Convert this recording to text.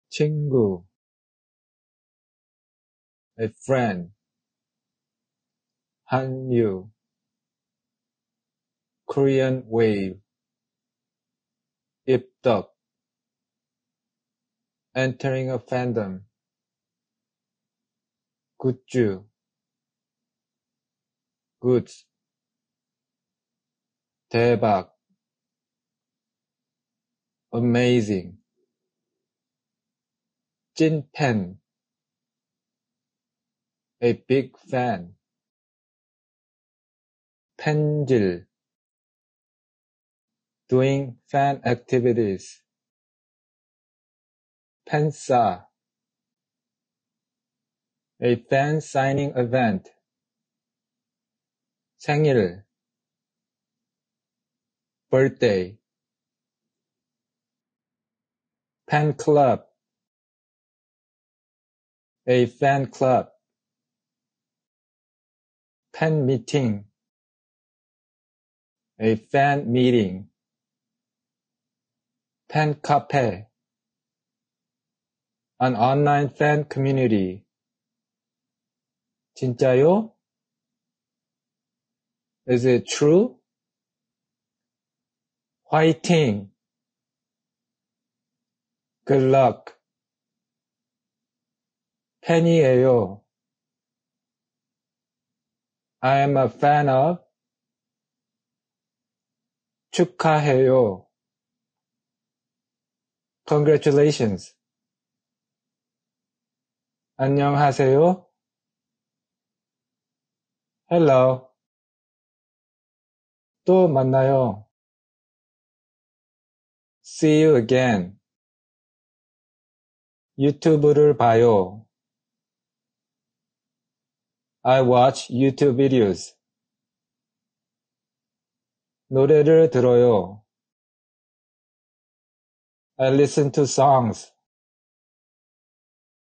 친구, a friend, 한류, Korean wave, 입덕, entering a fandom, 굿즈, goods, 대박, amazing, 찐팬, a big fan, 팬질, doing fan activities, 팬싸, a fan signing event, 생일, birthday, fan club, a fan club, fan meeting, a fan meeting, fan cafe, an online fan community. 진짜요? Is it true? 화이팅! Good luck! 팬이에요. I am a fan of. 축하해요. Congratulations. 안녕하세요. Hello. 또 만나요. See you again. 유튜브를 봐요. I watch YouTube videos. 노래를 들어요. I listen to songs.